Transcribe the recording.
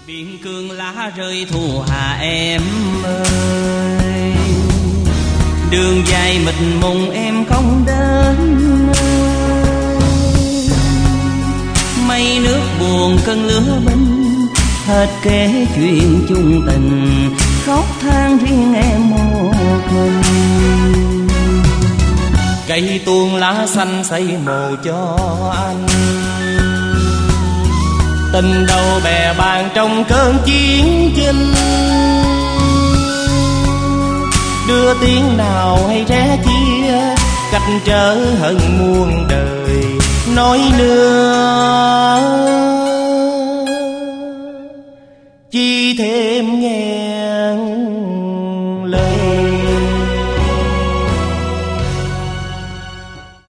Biển cương lá rơi thu hà em ơi, đường dài mịt mùng em không đến. Mây nước buồn cơn lửa binh, hết kể chuyện chung tình, khóc than riêng em một mình. Cây tuôn lá xanh xây mồ cho anh, tình đầu bè bạn trong cơn chiến chinh. Đưa tiếng nào hay rẽ chia, cách trở hận muôn đời, nói nữa